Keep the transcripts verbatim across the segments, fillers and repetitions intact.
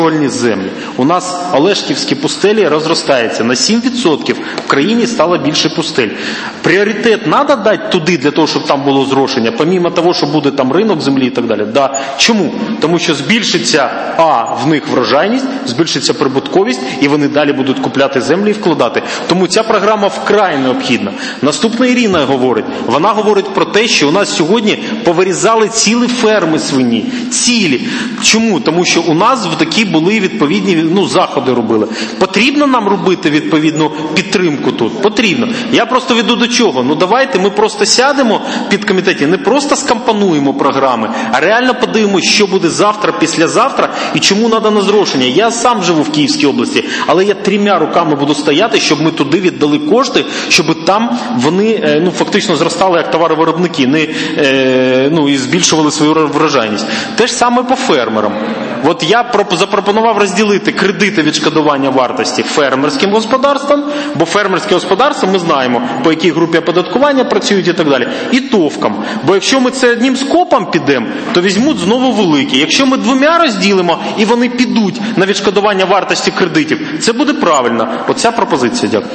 землі. У нас Олешківські пустелі розростаються. На сім відсотків в країні стало більше пустель. Пріоритет треба дати туди, для того, щоб там було зрошення, помімо того, що буде там ринок землі і так далі. Да. Чому? Тому що збільшиться, а, в них врожайність, збільшиться прибутковість, і вони далі будуть купляти землі і вкладати. Тому ця програма вкрай необхідна. Наступна Ірина говорить. Вона говорить про те, що у нас сьогодні повирізали цілі ферми свині. Цілі. Чому? Тому що у нас в такі були відповідні, ну, заходи робили. Потрібно нам робити відповідну підтримку тут? Потрібно. Я просто веду до чого? Ну давайте ми просто сядемо під комітеті, не просто скомпонуємо програми, а реально подивимося, що буде завтра, післязавтра і чому треба на зрошення. Я сам живу в Київській області, але я трьома руками буду стояти, щоб ми туди віддали кошти, щоб там вони, ну, фактично зростали як товаровиробники, не, ну, і збільшували свою врожайність. Те ж саме по фермерам. От я запропонував розділити кредити відшкодування вартості фермерським господарствам, бо фермерське господарство ми знаємо, по якій групі оподаткування працюють і так далі, і товкам. Бо якщо ми це одним скопом підемо, то візьмуть знову великі. Якщо ми двома розділимо, і вони підуть на відшкодування вартості кредитів, це буде правильно. Оця пропозиція. Дякую.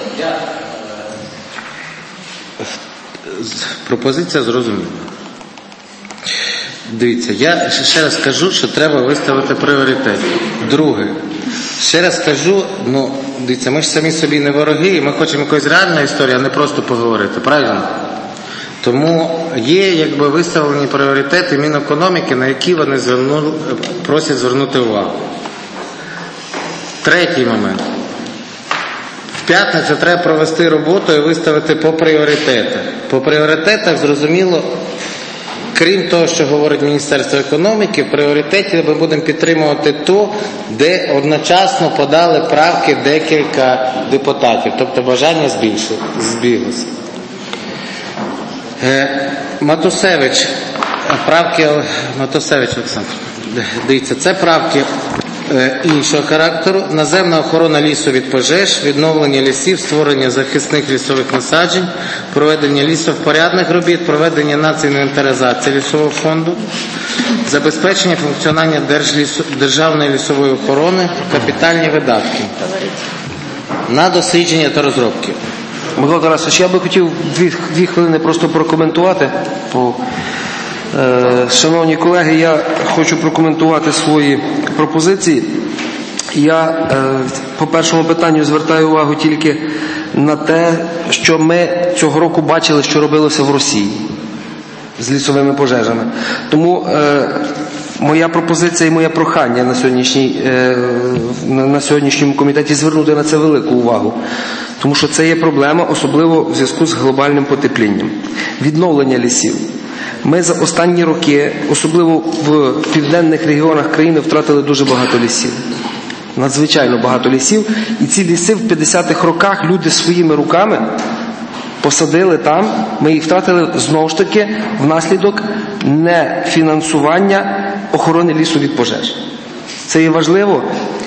Пропозиція зрозуміла. Дивіться, я ще раз кажу, що треба виставити пріоритет. Друге, ще раз кажу, ну, дивіться, ми ж самі собі не вороги, і ми хочемо якоїсь реальної історії, а не просто поговорити, правильно? Тому є, якби, виставлені пріоритети Мінекономіки, на які вони звернули, просять звернути увагу. Третій момент. В п'ятницю треба провести роботу і виставити по пріоритетах. По пріоритетах, зрозуміло, крім того, що говорить Міністерство економіки, в пріоритеті ми будемо підтримувати то, де одночасно подали правки декілька депутатів, тобто бажання збіглося. Матусевич, правки Матусевич Олександр. Дивіться, це правки іншого характеру. Наземна охорона лісу від пожеж, відновлення лісів, створення захисних лісових насаджень, проведення лісовпорядних робіт, проведення націнвентаризації лісового фонду, забезпечення функціонування держлісу, державної лісової охорони, капітальні видатки на дослідження та розробки. Михайло Тарасович, я би хотів дві, дві хвилини просто прокоментувати. По, е, шановні колеги, я хочу прокоментувати свої пропозиції. Я е, по першому питанню звертаю увагу тільки на те, що ми цього року бачили, що робилося в Росії з лісовими пожежами. Тому е, моя пропозиція і моє прохання на, сьогоднішній, е, на сьогоднішньому комітеті звернути на це велику увагу. Тому що це є проблема, особливо в зв'язку з глобальним потеплінням. Відновлення лісів. Ми за останні роки, особливо в південних регіонах країни, втратили дуже багато лісів. Надзвичайно багато лісів. І ці ліси в п'ятдесятих роках люди своїми руками посадили там, ми їх втратили знову ж таки внаслідок нефінансування охорони лісу від пожеж. Це є важливо.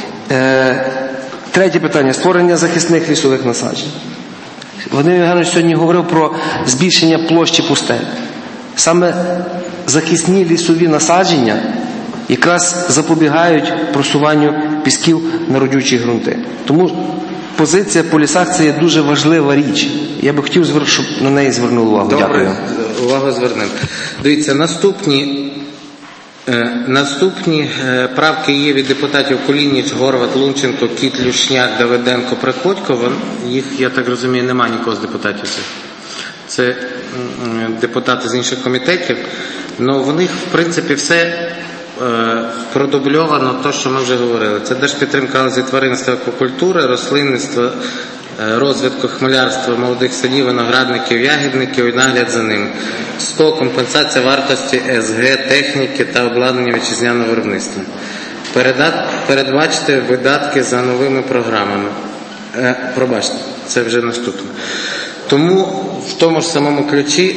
Третє питання. Створення захисних лісових насаджень. Володимир Євгенович сьогодні говорив про збільшення площі пустель. Саме захисні лісові насадження якраз запобігають просуванню пісків на родючі ґрунти. Тому позиція по лісах – це є дуже важлива річ. Я би хотів, щоб на неї звернули увагу. Добре, дякую. Увагу звернемо. Дивіться, наступні Наступні правки є від депутатів Кулініч, Горват, Лунченко, Кіт, Люшняк, Давиденко, Приходько. Їх, я так розумію, немає нікого з депутатів цих. Це депутати з інших комітетів. Але в них, в принципі, все продубльовано, те, що ми вже говорили. Це держпідтримка галузі тваринства, аквакультури, рослинництва, розвитку хмелярства, молодих садів, виноградників, ягідників і нагляд за ними. сто. Компенсація вартості ес ге, техніки та обладнання вітчизняного виробництва. Передбачити видатки за новими програмами. Е, пробачте, це вже наступне. Тому в тому ж самому ключі,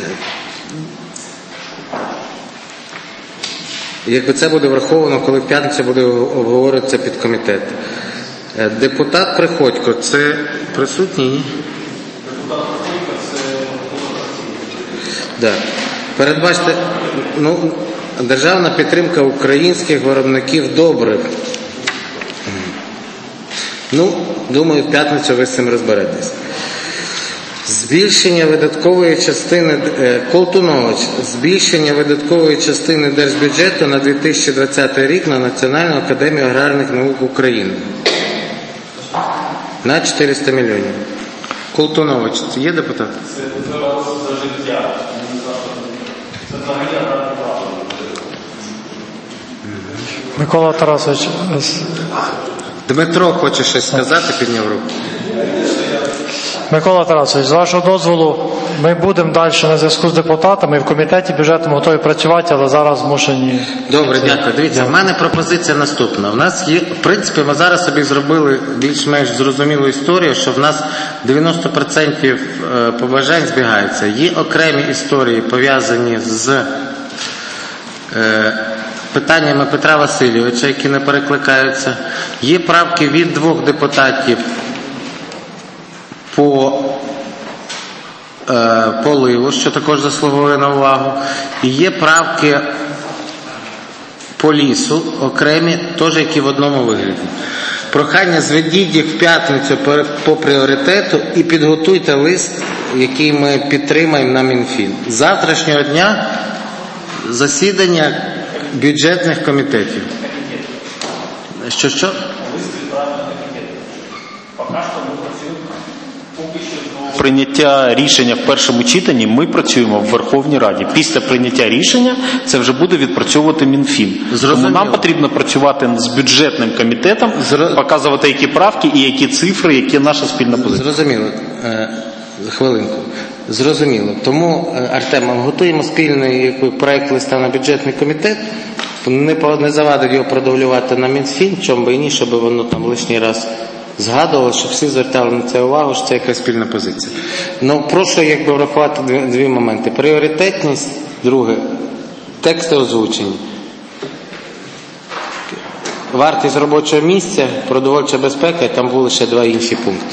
якби це буде враховано, коли в п'ятницю буде обговорюватися під комітет. Депутат Приходько, це присутній? Ні? Да. Передбачте, ну, державна підтримка українських виробників добрив Ну, думаю, в п'ятницю ви з цим розберетесь. Збільшення видаткової частини, Колтунович, збільшення видаткової частини держбюджету на дві тисячі двадцятий рік на Національну академію аграрних наук України. На чотириста мільйонів. Колтунович, це є депутат? Це за життя. Це взагалі аграрне право. Микола Тарасович. Дмитро хоче щось сказати, підняв руку. Микола Тарасович, з вашого дозволу, ми будемо далі на зв'язку з депутатами, в комітеті бюджетному готові працювати, але зараз змушені... Добре, дякую. Дивіться, в мене пропозиція наступна. У нас є, в принципі, ми зараз собі зробили більш-менш зрозумілу історію, що в нас дев'яносто відсотків побажань збігається. Є окремі історії, пов'язані з е, питаннями Петра Васильовича, які не перекликаються. Є правки від двох депутатів по е, поливу, що також заслуговує на увагу. І є правки по лісу, окремі, теж які в одному вигляді. Прохання, зведіть їх в п'ятницю по, по пріоритету і підготуйте лист, який ми підтримаємо на Мінфін. З завтрашнього дня засідання бюджетних комітетів. Що-що? Прийняття рішення в першому читанні ми працюємо в Верховній Раді. Після прийняття рішення це вже буде відпрацьовувати Мінфін. Зрозуміло. Тому нам потрібно працювати з бюджетним комітетом, Зро... показувати, які правки і які цифри, які наша спільна позиція. Зрозуміло. Е, хвилинку. Зрозуміло. Тому, Артем, ми готуємо спільний проєкт листа на бюджетний комітет. Не, не завадить його продовлювати на Мінфін, чому би і ні, щоб воно там лишній раз згадували, щоб всі звертали на це увагу, що це якась спільна позиція. Ну, прошу якби врахувати дві, дві моменти. Пріоритетність, друге, тексти озвучені. Вартість робочого місця, продовольча безпека, і там були ще два інші пункти.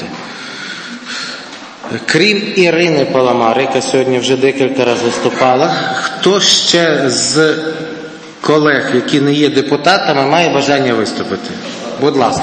Крім Ірини Паламар, яка сьогодні вже декілька разів виступала, хто ще з колег, які не є депутатами, має бажання виступити? Будь ласка.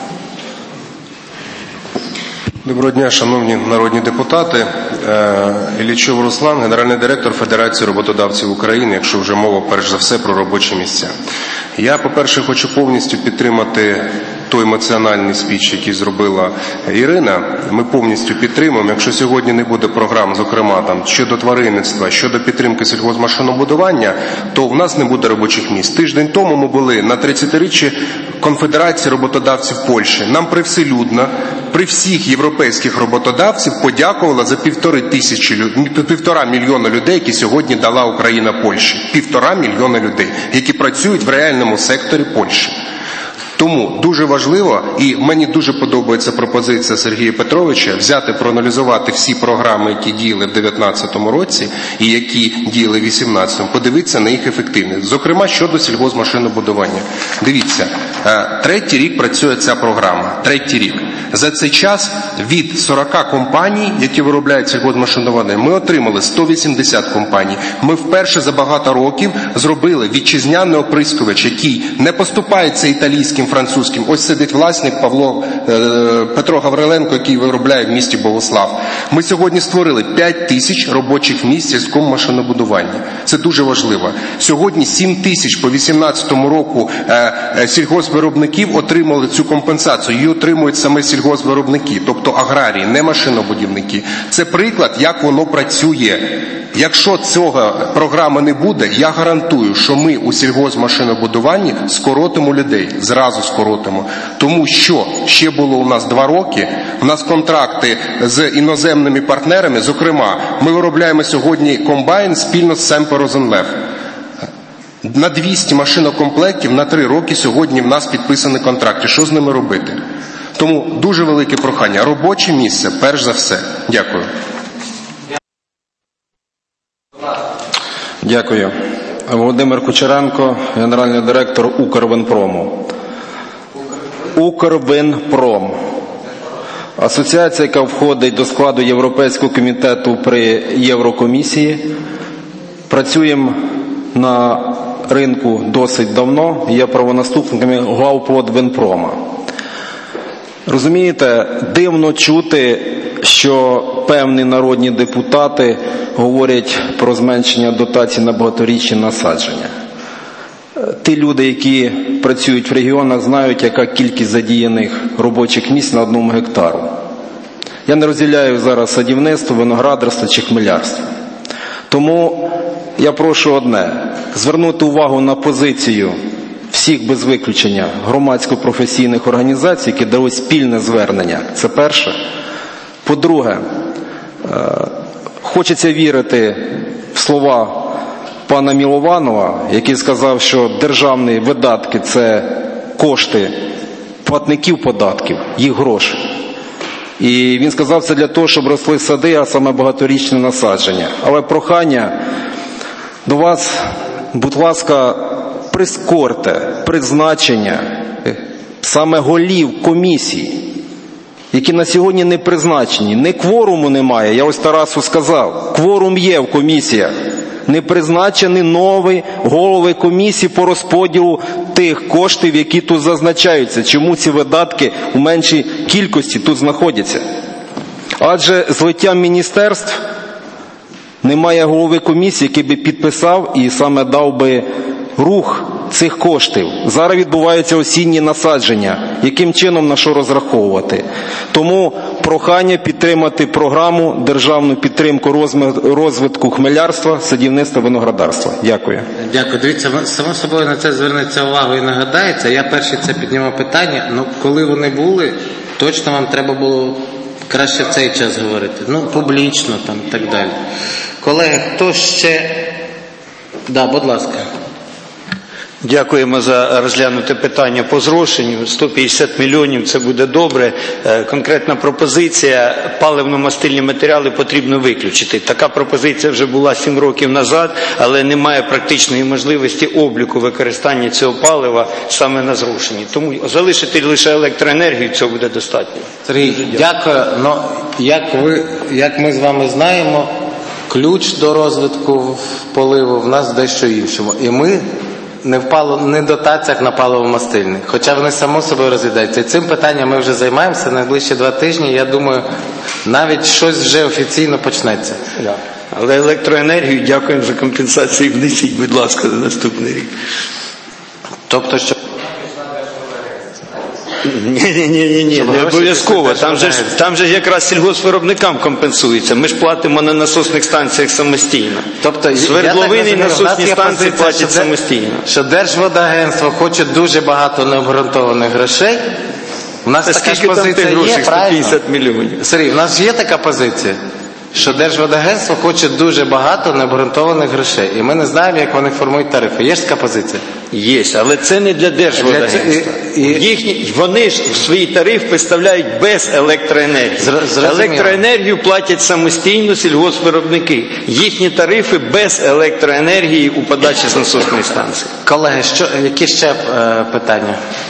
Доброго дня, шановні народні депутати. Іллічов Руслан, генеральний директор Федерації роботодавців України, якщо вже мова перш за все про робочі місця. Я, по-перше, хочу повністю підтримати той емоціональний спіч, який зробила Ірина. Ми повністю підтримуємо. Якщо сьогодні не буде програм, зокрема там щодо тваринництва, щодо підтримки сільгоспмашинобудування, то в нас не буде робочих місць. Тиждень тому ми були на тридцятиріччі Конфедерації роботодавців Польщі. Нам привселюдно, при всіх європейських роботодавців подякувала за півтори тисячі, півтора мільйона людей, які сьогодні дала Україна Польщі. Півтора мільйона людей, які працюють в реальному секторі Польщі. Тому дуже важливо, і мені дуже подобається пропозиція Сергія Петровича, взяти, проаналізувати всі програми, які діяли в дев'ятнадцятому році і які діяли в вісімнадцятому, подивитися на їх ефективність. Зокрема, щодо сільгоспмашинобудування. Дивіться, третій рік працює ця програма. Третій рік. За цей час від сорока компаній, які виробляють сільгоспмашинобудування, ми отримали сто вісімдесят компаній. Ми вперше за багато років зробили вітчизняний оприскувач, який не поступається італійським, французьким. Ось сидить власник Павло е, Петро Гавриленко, який виробляє в місті Богослав. Ми сьогодні створили п'ять тисяч робочих місць в сільському машинобудуванні. Це дуже важливо. Сьогодні сім тисяч по вісімнадцятому року е, е, сільгоспвиробників отримали цю компенсацію. Її отримують саме сільгоспвиробники, тобто аграрії, не машинобудівники. Це приклад, як воно працює. Якщо цього програми не буде, я гарантую, що ми у сільгоспмашинобудуванні скоротимо людей, зразу скоротимо. Тому що ще було у нас два роки, у нас контракти з іноземними партнерами, зокрема, ми виробляємо сьогодні комбайн спільно з Семпо Розенлев. На двісті машинокомплектів на три роки сьогодні в нас підписані контракти. Що з ними робити? Тому дуже велике прохання. Робоче місце, перш за все. Дякую. Дякую. Володимир Кучеренко, генеральний директор Укрвинпрому. Укрвинпром. Асоціація, яка входить до складу Європейського комітету при Єврокомісії. Працюємо на ринку досить давно, є правонаступниками Главподвинпрома. Розумієте, дивно чути, що певні народні депутати говорять про зменшення дотацій на багаторічні насадження. Ті люди, які працюють в регіонах, знають, яка кількість задіяних робочих місць на одному гектару. Я не розділяю зараз садівництво, виноградарство чи хмелярство. Тому я прошу одне – звернути увагу на позицію всіх без виключення громадсько-професійних організацій, які дають спільне звернення. Це перше. По-друге, хочеться вірити в слова пана Мілованова, який сказав, що державні видатки – це кошти платників податків, їх гроші. І він сказав це для того, щоб росли сади, а саме багаторічне насадження. Але прохання до вас, будь ласка, прискорте призначення саме голів комісій, які на сьогодні не призначені. Не кворуму немає, я ось Тарасу сказав, кворум є в комісіях. Не призначені нові голови комісії по розподілу тих коштів, які тут зазначаються. Чому ці видатки у меншій кількості тут знаходяться? Адже злиттям міністерств немає голови комісії, який би підписав і саме дав би рух цих коштів. Зараз відбуваються осінні насадження. Яким чином на що розраховувати? Тому прохання підтримати програму державну підтримку розвитку хмелярства, садівництва, виноградарства. Дякую. Дякую. Дивіться, само собою на це звернеться увагу і нагадається. Я перший це піднімав питання, але коли вони були, точно вам треба було краще в цей час говорити. Ну, публічно там і так далі. Колеги, хто ще? Да, будь ласка. Дякуємо за розглянуте питання по зрошенню. сто п'ятдесят мільйонів – це буде добре. Конкретна пропозиція – паливно-мастильні матеріали потрібно виключити. Така пропозиція вже була сім років назад, але немає практичної можливості обліку використання цього палива саме на зрошенні. Тому залишити лише електроенергію – цього буде достатньо. Сергій, дякую. Но, як, ви, як ми з вами знаємо, ключ до розвитку поливу в нас дещо іншому. І ми не в не дотаціях на паливо-мастильних, хоча вони само собою розглядаються. І цим питанням ми вже займаємося найближчі два тижні. Я думаю, навіть щось вже офіційно почнеться. Да. Але електроенергію дякуємо за компенсацію. Внесіть, будь ласка, на наступний рік. Тобто, що... Ні, ні, ні, ні, не обов'язково. Там же, там же якраз сільгоспвиробникам компенсується. Ми ж платимо на насосних станціях самостійно. Тобто, свердловини і насосні станції платять що самостійно. Що Держводагентство хоче дуже багато необґрунтованих грошей. У нас Та така ж скільки позиція там є, сто п'ятдесят мільйонів. Сергій, у нас є така позиція, що Держводагентство хоче дуже багато необґрунтованих грошей. І ми не знаємо, як вони формують тарифи. Є ж така позиція? Є, але це не для Держводагентства. І... Їхні, вони ж в свій тариф виставляють без електроенергії. Зрозуміло. Електроенергію платять самостійно сільгоспвиробники. Їхні тарифи без електроенергії у подачі з насосної станції. Колеги, що, які ще е, питання?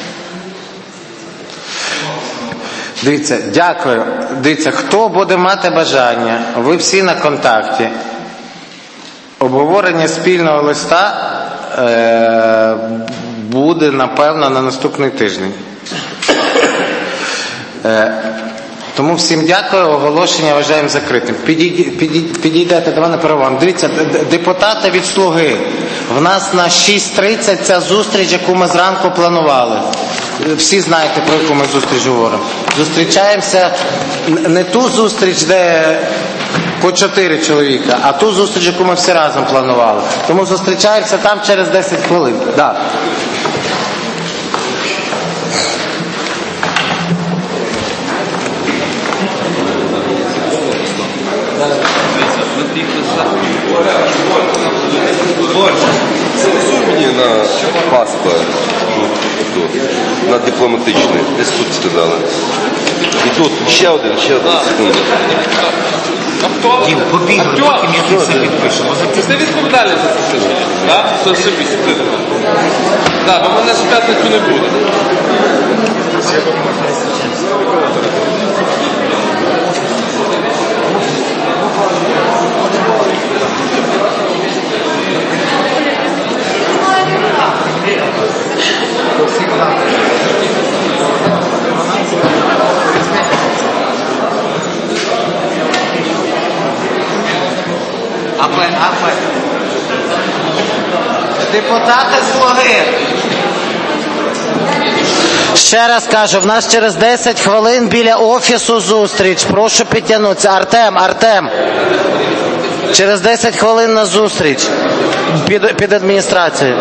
Дивіться, дякую. Дивіться, хто буде мати бажання, ви всі на контакті. Обговорення спільного листа е, буде, напевно, на наступний тиждень. Е, тому всім дякую, оголошення вважаємо закритим. Підійдете, підійдете до мене перевагом. Дивіться, депутати від «Слуги». В нас на шість тридцять ця зустріч, яку ми зранку планували. Всі знаєте, про яку ми зустріч говоримо. Зустрічаємося, не ту зустріч, де по чотири чоловіка, а ту зустріч, яку ми всі разом планували. Тому зустрічаємося там через десять хвилин. Да. Мені на паспорт, на дипломатичний, десь тут сказали. І тут ще один, ще один, секунду. Дім, побігли, потім я все підпишемо. Це відповідальність за це все, так? Це все дисципліна. Так, бо мене ж в п'ятницю не буде. Всі Депутати Слуги. Ще раз кажу, в нас через десять хвилин біля офісу зустріч. Прошу підтягнутися. Артем, Артем. Через десять хвилин на зустріч під, під адміністрацією.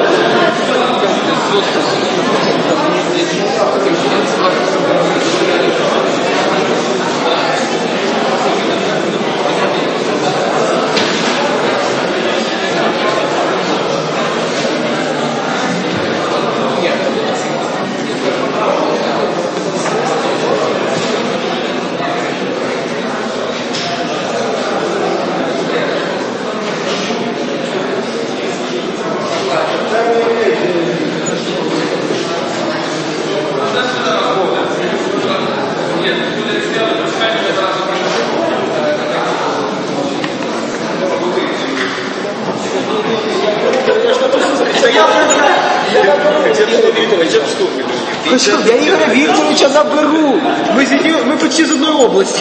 Я Ігоря Вікторовича заберу. Ми, ми почти з одної області.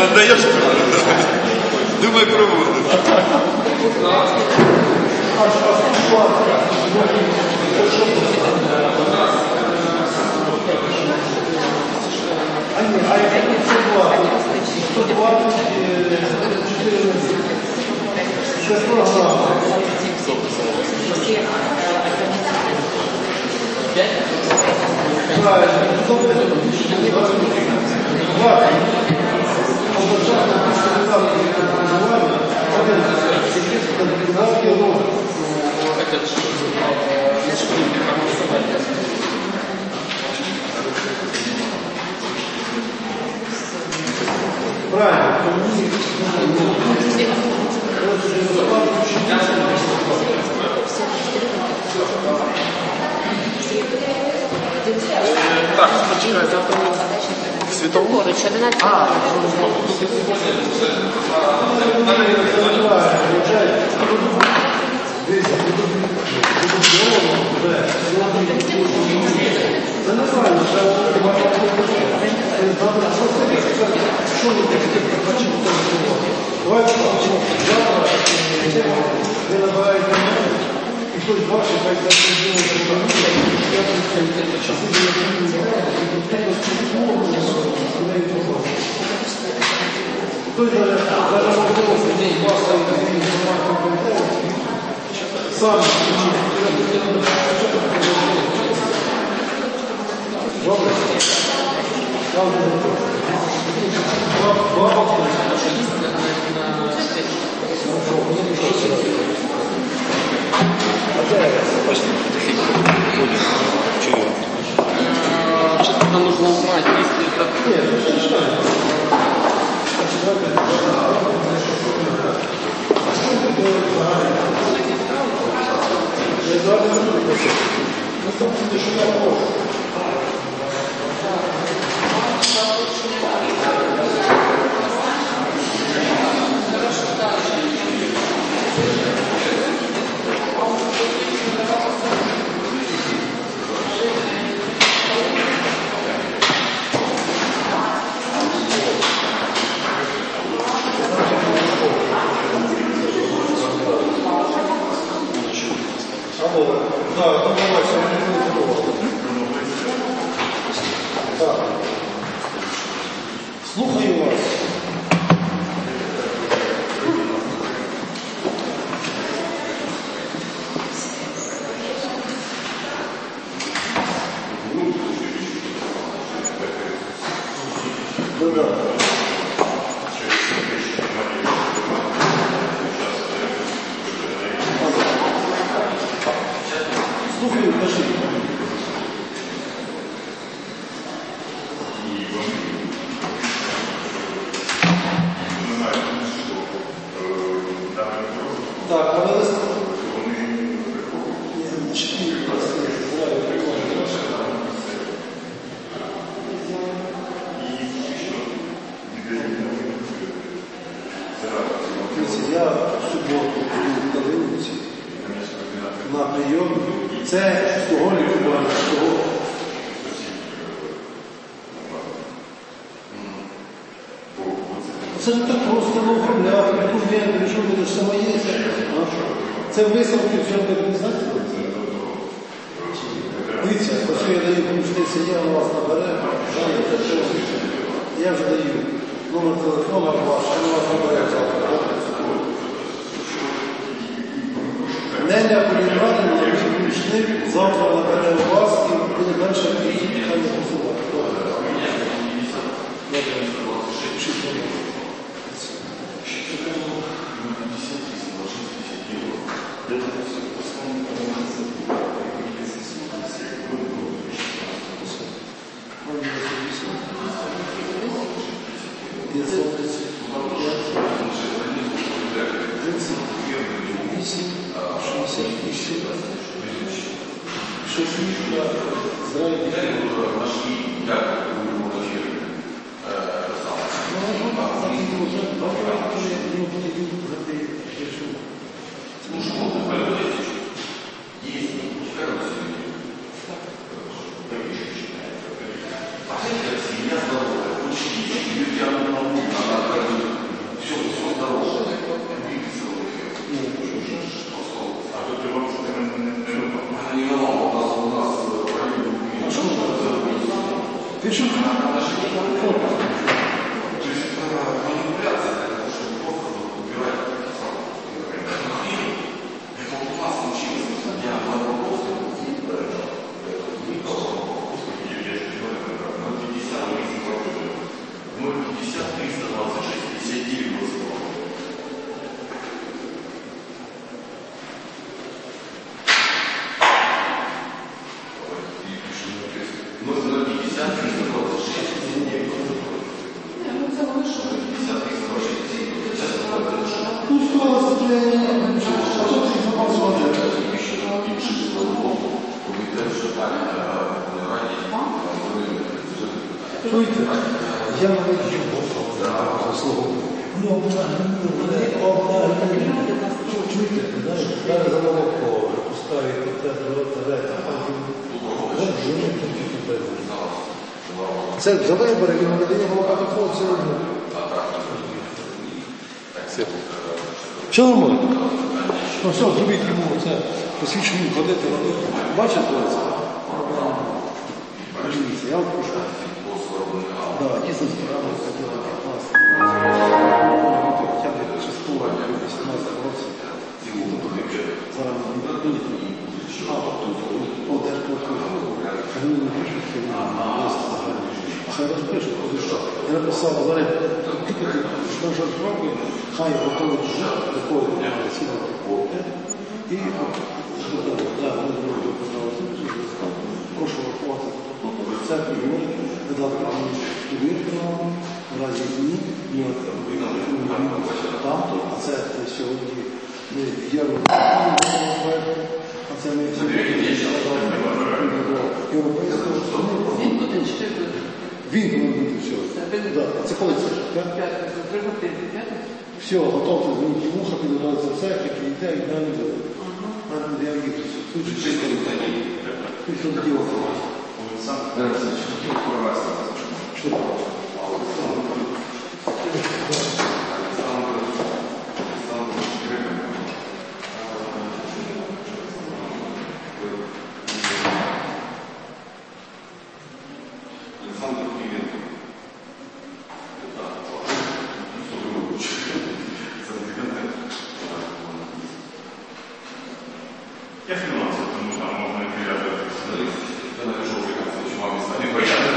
Думай про воду. Так, почекай, завтра світову. А, Что-то нужно убрать, если это... Слухаю вас. Слухаю, кажи. Так, але я в суботу в Калиниці на прийом. Це того лікування, того. Це не так просто не оформляти, документи, що буде самоїзд. Це висновки всього адміністрації? Дивіться, якщо я даю помічниця, я у вас набере, я вже даю номер телефону ваш, я вас набере завтра. Неля Полінівна, мій помічник, завтра набере вас і буде далі питання голосувати. Чуєте? Я не вижу заслугу. Ну, чуєте, зараз замовко поставить це за вибори, він не дає багато хлопців. Що нормально? Ну все, зробіть йому це посвідчення ходити, бачите, це? Дивіться, я вам прошу. Так, дійсно справа, ходила п'ятнадцять. Хоча б частково вісімнадцять років. Зараз не буде. А, тут, одеж прокурору, вони не пишуть, що вони а хай розпишуть, коли що. Я написав, зараз, тільки ти шістнадцять років, хай готовить жити, такої цілої роботи. І, так, ми зробили, прошу врахувати. Це підготовки, видати повірку, в разі дні, там, а це сьогодні є а це ми сьогодні європейського. Він повинен бути все. Це коли це? Все, готовте змінити вуха, підготовиться все, як йде, і далі буде. Я їду. Тут же чисто не тут що діло. Сам хотів провести. Що? Я финансово, потому что там можно перевязывать. Я напишу, что вам не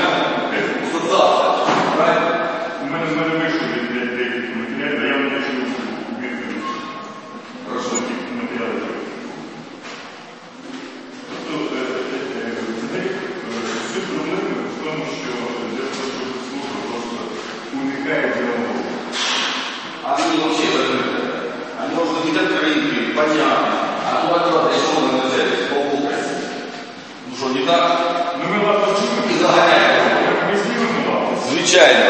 у мене в мене вийшли від деяких матеріалів, я не хочу убити матеріалів. Тобто, суть проблеми в тому, що Держпродспоживслужба просто уникає діалогу. А они вообще закрыты. Они должны быть открыты, понятны. А то открыто, что мы называем, по области. Ну что, не так? Ну мы вас почему? И загоняем. Мы с ним. Звичайно.